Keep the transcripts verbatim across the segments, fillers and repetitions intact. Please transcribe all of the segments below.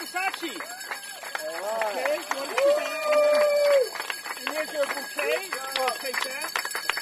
Versace. All right. Okay, you want to sit down? And here's your bouquet. We'll take that.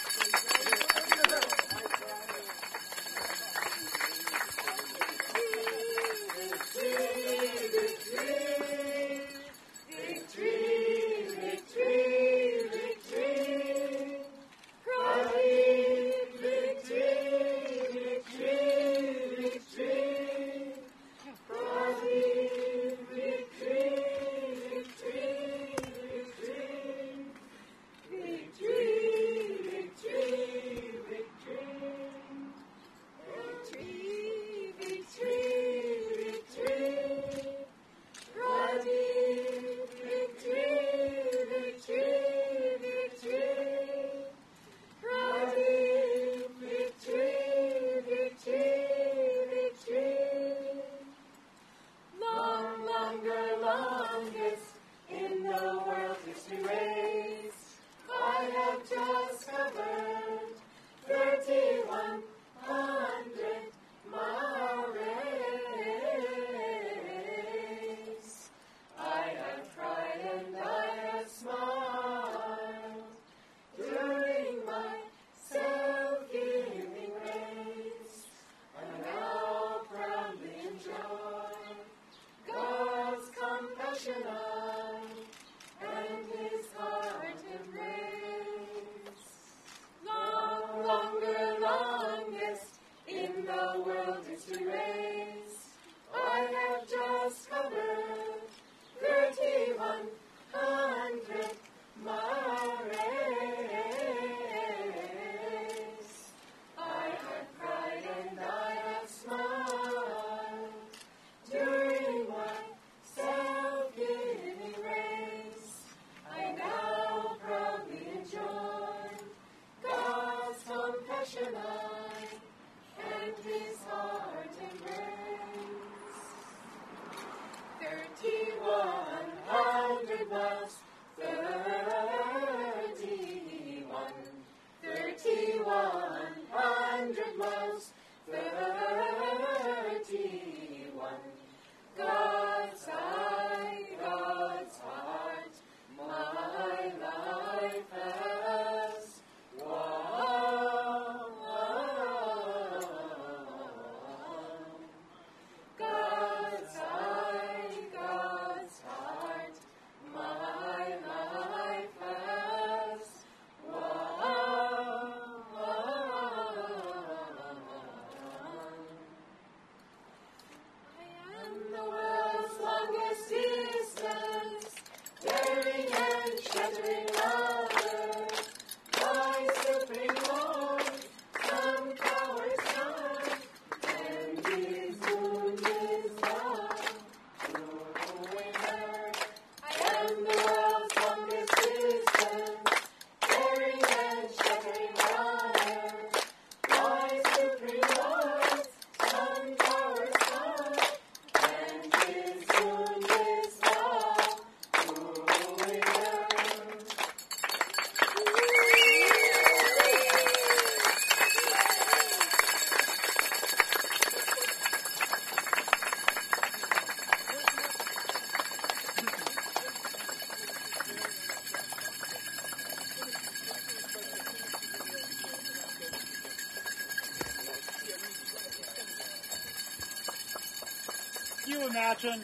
Can you imagine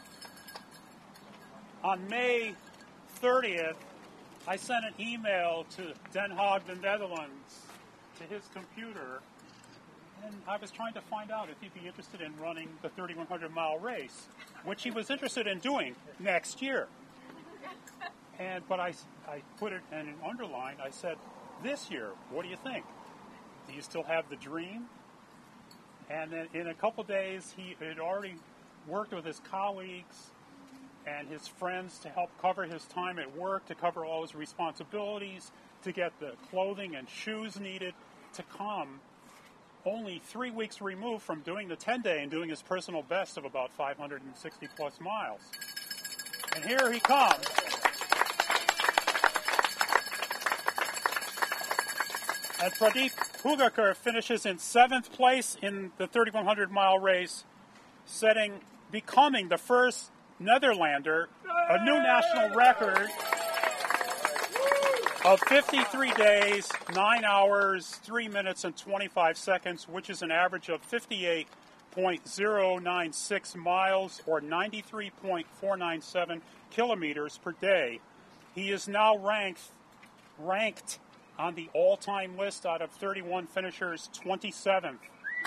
on May thirtieth, I sent an email to Den Haag, the Netherlands, to his computer, and I was trying to find out if he'd be interested in running the thirty-one hundred mile race, which he was interested in doing next year. And but I, I put it in an underline. I said, this year, what do you think? Do you still have the dream? And then in a couple days, he had already worked with his colleagues and his friends to help cover his time at work, to cover all his responsibilities, to get the clothing and shoes needed to come only three weeks removed from doing the ten-day and doing his personal best of about five hundred sixty plus miles. And here he comes. And Pradeep Hugakar finishes in seventh place in the thirty-one hundred mile race, setting, becoming the first Netherlander a new national record of fifty-three days, nine hours, three minutes, and twenty-five seconds, which is an average of fifty-eight point zero nine six miles or ninety-three point four nine seven kilometers per day. He is now ranked ranked on the all-time list out of thirty-one finishers, twenty-seventh.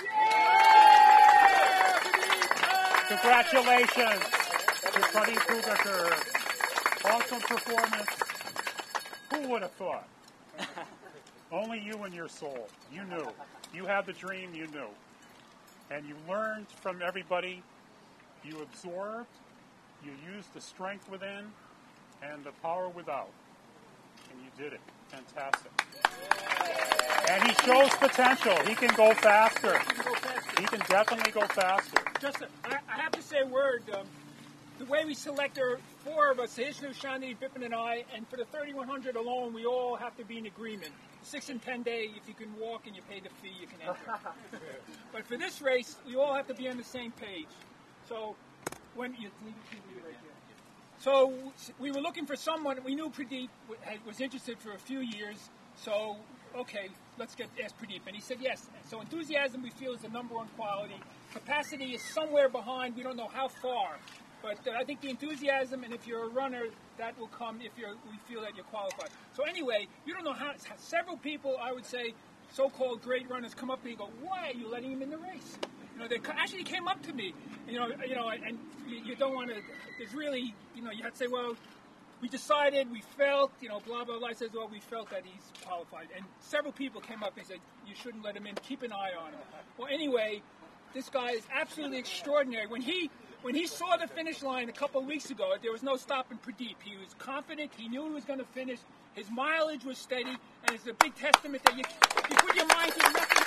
Congratulations to Pradeep Pugacher. Awesome performance. Who would have thought? Only you and your soul. You knew. You had the dream, you knew. And you learned from everybody. You absorbed. You used the strength within and the power without. And you did it. Fantastic. And he shows potential. He can go faster. He can go faster. He can definitely go faster. Just, a, I, I have to say a word. Um, the way we select, there are four of us, Sahishnu, Shani, Bipin, and I, and for the thirty-one hundred alone, we all have to be in agreement. Six and ten day, if you can walk and you pay the fee, you can enter. But for this race, we all have to be on the same page. So, when you leave it right here. So we were looking for someone. We knew Pradeep was interested for a few years. So, okay, let's get ask Pradeep. And he said yes. So enthusiasm, we feel, is the number one quality. Capacity is somewhere behind. We don't know how far. But uh, I think the enthusiasm, and if you're a runner, that will come if you're. We feel that you're qualified. So anyway, you don't know how. Several people, I would say, so-called great runners, come up to me and go, "Why are you letting him in the race?" You know, they actually came up to me. You know, you know, and you, you don't want to. There's really, you know, you have to say, "Well, we decided, we felt, you know, blah blah blah." I says, "Well, we felt that he's qualified." And several people came up and said, "You shouldn't let him in. Keep an eye on him." Well, anyway, this guy is absolutely extraordinary. When he When he saw the finish line a couple of weeks ago, there was no stopping Pradeep. He was confident. He knew he was going to finish. His mileage was steady, and it's a big testament that you, you put your mind to nothing.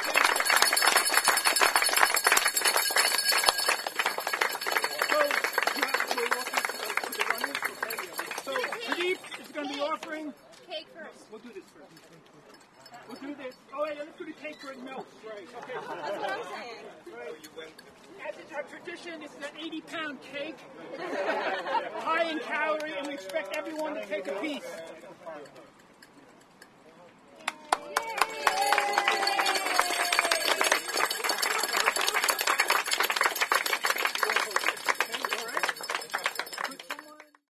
So, Pradeep is going to be offering. Cake first. We'll do this first. We'll do this. Oh, yeah, let's do the cake where it melts. Right. Okay. That's what I'm saying. Right. As is our tradition, it's an eighty pound cake, high in calorie, and we expect everyone to take a piece.